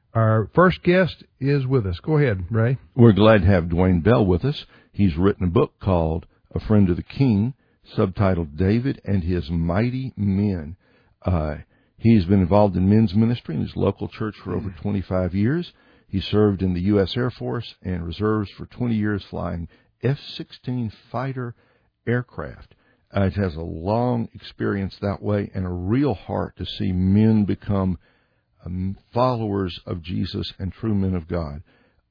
Our first guest is with us. Go ahead, Ray. We're glad to have Dwayne Bell with us. He's written a book called A Friend of the King, subtitled David and His Mighty Men. He's been involved in men's ministry in his local church for over 25 years. He served in the U.S. Air Force and reserves for 20 years flying F-16 fighter aircraft. It has a long experience that way and a real heart to see men become followers of Jesus and true men of God.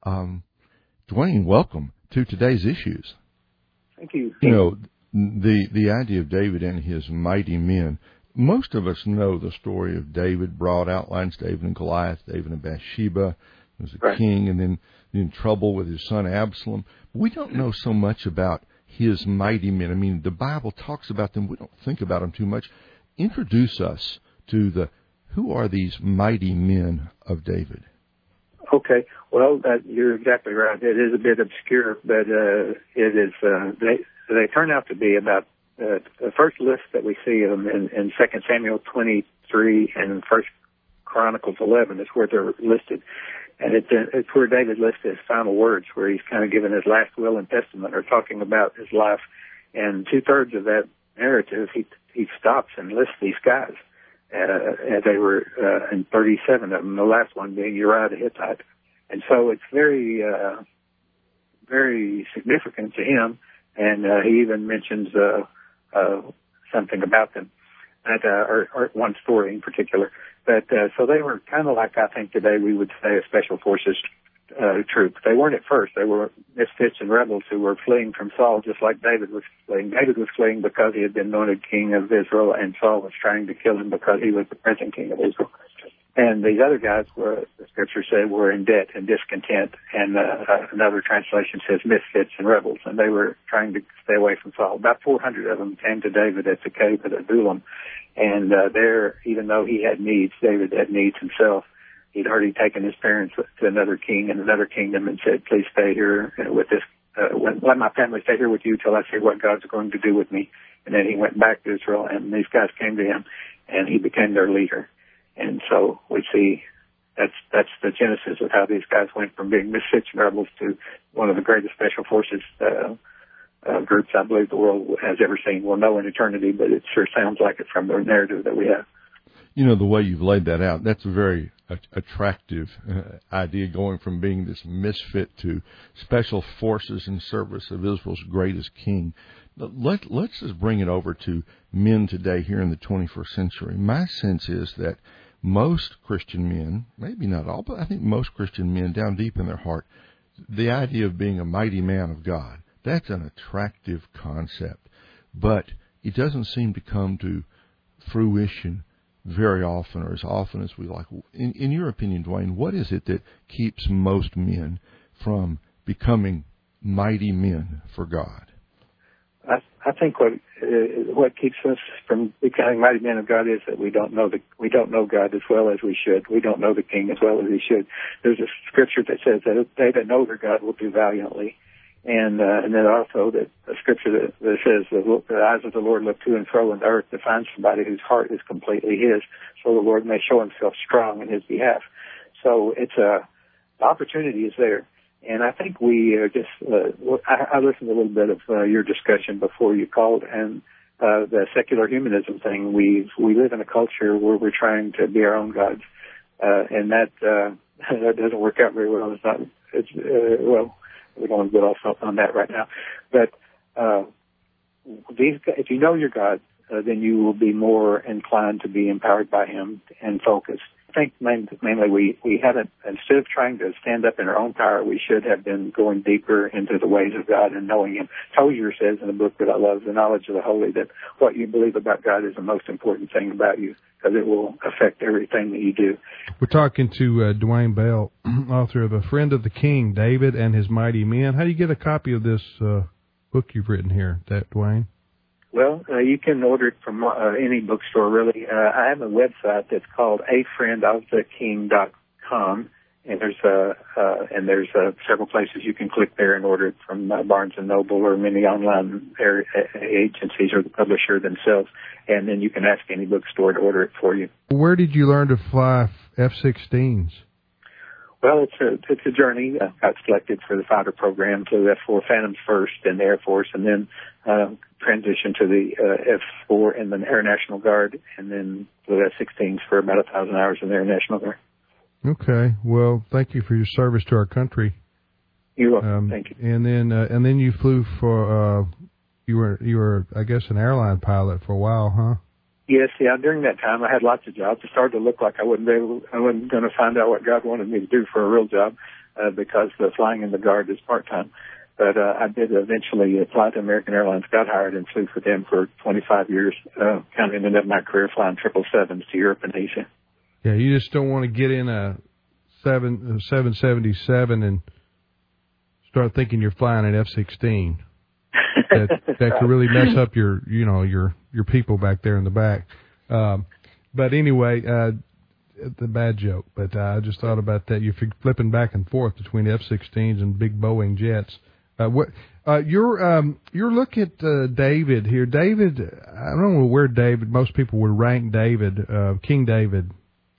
Dwayne, welcome to today's issues. Thank you. You know, the idea of David and his mighty men, most of us know the story of David, broad outlines, David and Goliath, David and Bathsheba, he was a king, and then in trouble with his son Absalom. We don't know so much about his mighty men. I mean, the Bible talks about them. We don't think about them too much. Introduce us to who are these mighty men of David? Okay. Well, you're exactly right. It is a bit obscure, but it is. They turn out to be about the first list that we see of them in 2 Samuel 23 and 1 Chronicles 11 is where they're listed. And it's where David lists his final words, where he's kind of given his last will and testament or talking about his life. And 2/3 of that narrative, he stops and lists these guys. And they were in 37 of them, the last one being Uriah the Hittite. And so it's very, very significant to him. And he even mentions something about them, or one story in particular. But so they were kind of like, I think today we would say, a special forces troop. They weren't at first. They were misfits and rebels who were fleeing from Saul, just like David was fleeing. David was fleeing because he had been anointed king of Israel, and Saul was trying to kill him because he was the present king of Israel. And these other guys were, the scripture said, were in debt and discontent. And another translation says misfits and rebels. And they were trying to stay away from Saul. About 400 of them came to David at the cave at Adullam. And there, even though he had needs, David had needs himself. He'd already taken his parents to another king in another kingdom and said, please stay here with this. Let my family stay here with you till I see what God's going to do with me. And then he went back to Israel, and these guys came to him, and he became their leader. And so we see that's the genesis of how these guys went from being misfits and rebels to one of the greatest special forces groups I believe the world has ever seen. We'll know in eternity, but it sure sounds like it from the narrative that we have. You know, the way you've laid that out, that's a very attractive idea, going from being this misfit to special forces in service of Israel's greatest king. Let's just bring it over to men today here in the 21st century. My sense is that most Christian men, maybe not all, but I think most Christian men down deep in their heart, the idea of being a mighty man of God, that's an attractive concept. But it doesn't seem to come to fruition very often, or as often as we like. In your opinion, Dwayne, what is it that keeps most men from becoming mighty men for God? I think what keeps us from becoming mighty men of God is that we don't know God as well as we should. We don't know the King as well as he should. There's a scripture that says that they that know their God will do valiantly. And then also that a scripture that says the eyes of the Lord look to and fro in the earth to find somebody whose heart is completely his, so the Lord may show himself strong in his behalf. So the opportunity is there. And I think we I listened to a little bit of your discussion before you called, and the secular humanism thing. We live in a culture where we're trying to be our own gods, and that doesn't work out very well. We don't want to get off on that right now. But if you know your God, then you will be more inclined to be empowered by him and focused. I think mainly we haven't, instead of trying to stand up in our own power, we should have been going deeper into the ways of God and knowing him. Tozer says in a book that I love, The Knowledge of the Holy, that what you believe about God is the most important thing about you, because it will affect everything that you do. We're talking to Dwayne Bell, author of A Friend of the King, David and His Mighty Men. How do you get a copy of this book you've written here, Dwayne? Well, you can order it from any bookstore, really. I have a website that's called afriendoftheking.com, and there's several places you can click there and order it from Barnes & Noble or many online agencies or the publisher themselves, and then you can ask any bookstore to order it for you. Where did you learn to fly F-16s? Well, it's a journey. I got selected for the fighter program, to the F-4 Phantoms first in the Air Force, and then transitioned to the F-4 in the Air National Guard, and then the F-16s for about 1,000 hours in the Air National Guard. Okay. Well, thank you for your service to our country. You're welcome. Thank you. And then you flew for you were I guess an airline pilot for a while, huh? Yes, yeah. During that time, I had lots of jobs. It started to look like I wasn't going to find out what God wanted me to do for a real job, because the flying in the Guard is part-time. But I did eventually fly to American Airlines, got hired, and flew for them for 25 years. Kind of ended up my career flying 777s to Europe and Asia. Yeah, you just don't want to get in a 777 and start thinking you're flying an F-16. That could really mess up your people back there in the back. But anyway, the bad joke. But I just thought about that. You're flipping back and forth between F-16s and big Boeing jets. You're looking at David here. David, I don't know where David. Most people would rank David, King David,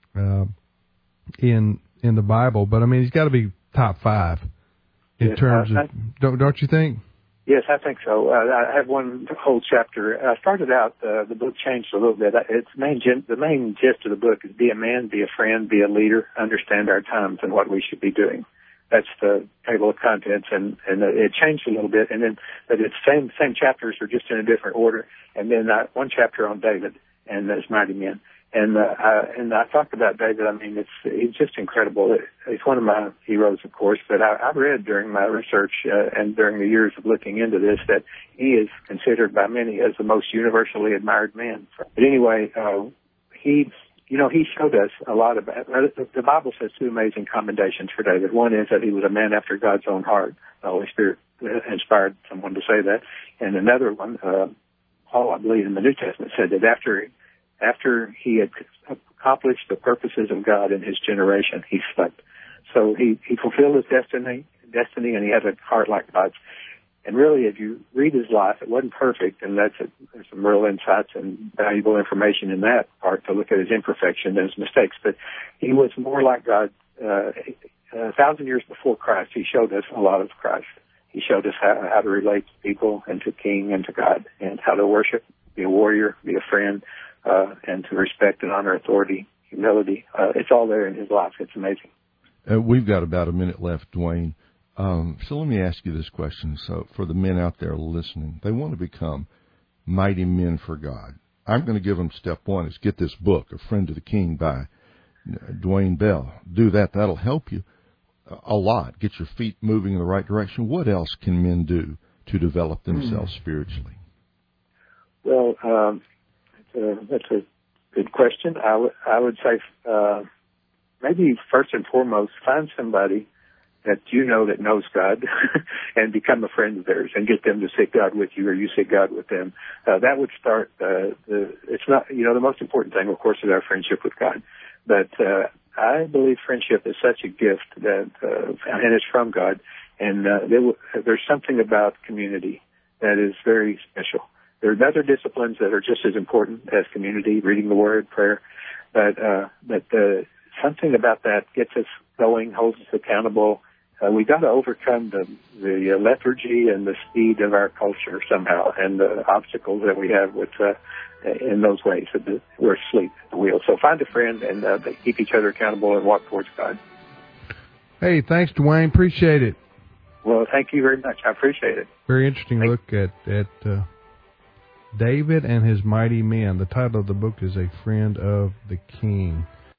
in the Bible. But I mean, he's got to be top 5 in terms of. Don't you think? Yes, I think so. I have one whole chapter. I started out, the book changed a little bit. The main gist of the book is be a man, be a friend, be a leader, understand our times and what we should be doing. That's the table of contents, and it changed a little bit. And then, but it's same chapters are just in a different order. And then one chapter on David and his mighty men. And I talked about David. I mean, he's just incredible. He's one of my heroes, of course. But I read during my research and during the years of looking into this that he is considered by many as the most universally admired man. But anyway, he showed us a lot about. The Bible says 2 amazing commendations for David. One is that he was a man after God's own heart. The Holy Spirit inspired someone to say that. And another one, Paul, I believe, in the New Testament said that after he had accomplished the purposes of God in his generation, he slept. So he fulfilled his destiny, and he had a heart like God's. And really, if you read his life, it wasn't perfect, and there's some real insights and valuable information in that part to look at his imperfection and his mistakes. But he was more like God. 1,000 years before Christ, he showed us a lot of Christ. He showed us how to relate to people and to King and to God, and how to worship, be a warrior, be a friend, and to respect and honor authority, humility. It's all there in his life. It's amazing. We've got about a minute left, Dwayne. So let me ask you this question. So for the men out there listening, they want to become mighty men for God. I'm going to give them step 1 is get this book, A Friend to the King by Dwayne Bell. Do that. That'll help you a lot. Get your feet moving in the right direction. What else can men do to develop themselves spiritually? Well, that's a good question. I would say maybe first and foremost, find somebody that you know that knows God and become a friend of theirs and get them to seek God with you, or you seek God with them. That would start it's not, the most important thing, of course, is our friendship with God. But I believe friendship is such a gift that, and it's from God. And there's something about community that is very special. There are other disciplines that are just as important as community, reading the Word, prayer. But something about that gets us going, holds us accountable. We got to overcome the lethargy and the speed of our culture somehow, and the obstacles that we have with in those ways. We're asleep at the wheel. So find a friend and keep each other accountable and walk towards God. Hey, thanks, Dwayne. Appreciate it. Well, thank you very much. I appreciate it. Very interesting look at David and his mighty men. The title of the book is A Friend of the King.